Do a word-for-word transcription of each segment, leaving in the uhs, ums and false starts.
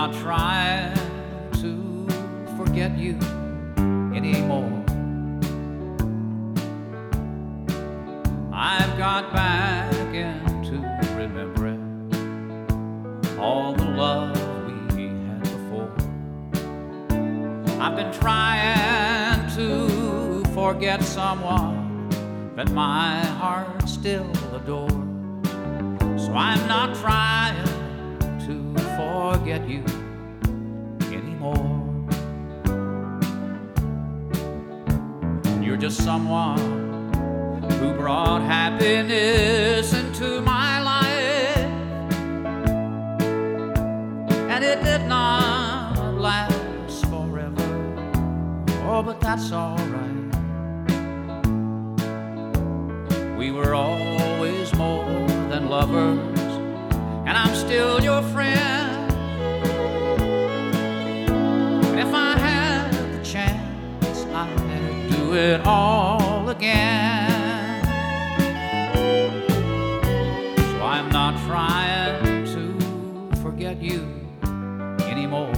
not trying to forget you anymore. I've got back into remembering all the love we had before. I've been trying to forget someone that my heart still adores. So I'm not trying to forget you anymore. You're just someone who brought happiness into my life, and it did not last forever. Oh, but that's all right. We were always more than lovers, and I'm still your friend. And if I had the chance, I'd do it all again. So I'm not trying to forget you anymore.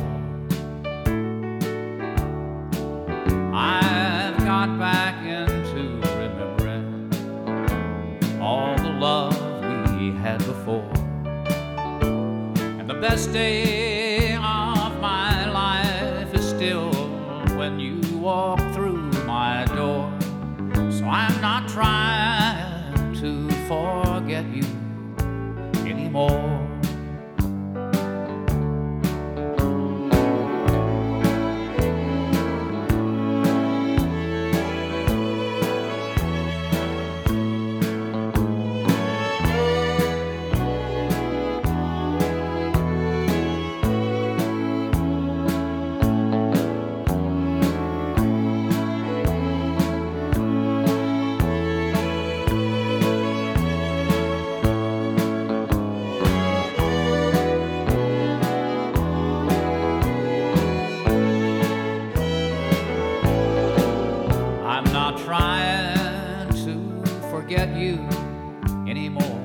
I've got back into remembering all the love we had before. And the best day of my life is still when you walk through my door. So I'm not trying to forget you anymore. I'm not trying to forget you anymore.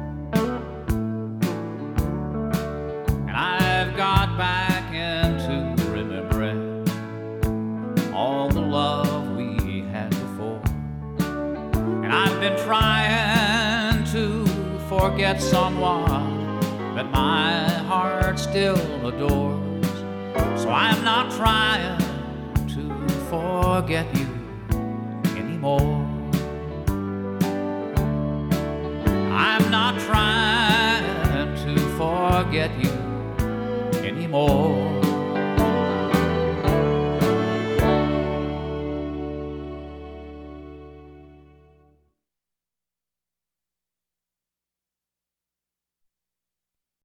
And I've got back into remembering all the love we had before. And I've been trying to forget someone that my heart still adores. So I'm not trying to forget you anymore. I'm not trying to forget you anymore.